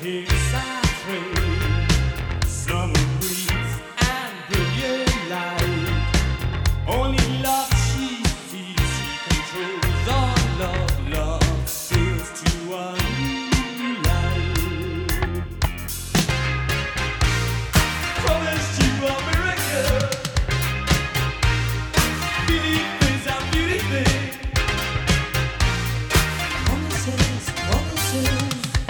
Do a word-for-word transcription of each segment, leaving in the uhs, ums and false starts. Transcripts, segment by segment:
kiss and trade, summer breeze and brilliant light. Only love she sees, she controls all love, love sails to a new life. Promised you a miracle, believe is a beauty thing. Promises, promises.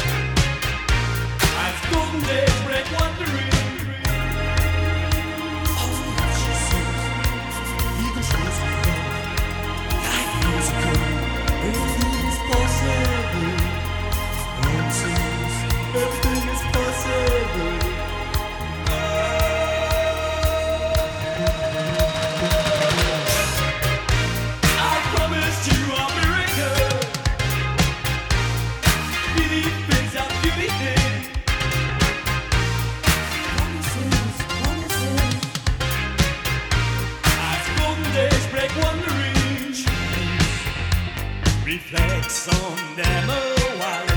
As golden days break wandering, all that she sees, even shows her love. Life is good, everything is possible. Promises, everything is possible. I promised you a miracle, believe is a beauty thing. Promises, promises. As golden days break wandering, reflects on them a while.